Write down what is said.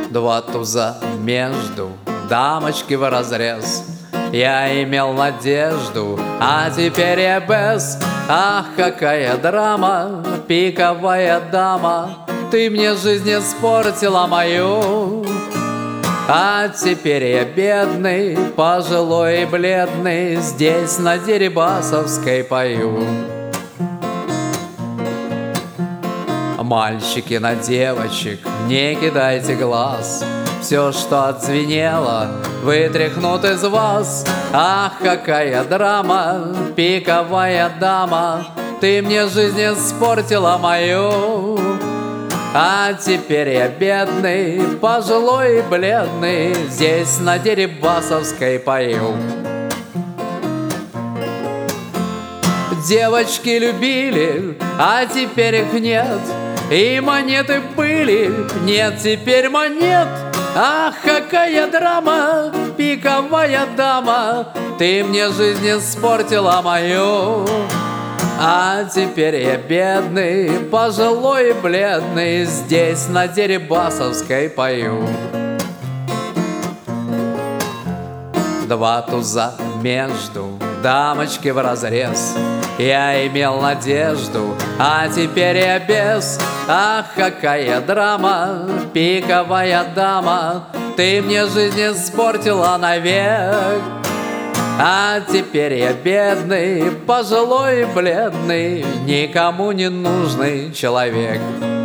Два туза между, дамочки вразрез. Я имел надежду, а теперь я без. Ах, какая драма, пиковая дама, ты мне жизнь испортила мою. А теперь я бедный, пожилой и бледный, здесь на Дерибасовской пою. Мальчики на девочек, не кидайте глаз, все, что отзвенело, вытряхнут из вас. Ах, какая драма, пиковая дама, ты мне жизнь испортила мою. А теперь я бедный, пожилой и бледный, здесь на Дерибасовской пою. Девочки любили, а теперь их нет, и монеты были, нет теперь монет. Ах, какая драма, пиковая дама, ты мне жизнь испортила мою. А теперь я бедный, пожилой и бледный, здесь на Дерибасовской пою. Два туза между, дамочки вразрез. Я имел надежду, а теперь я без. Ах, какая драма, пиковая дама, ты мне жизнь испортила навек. А теперь я бедный, пожилой и бледный, никому не нужный человек.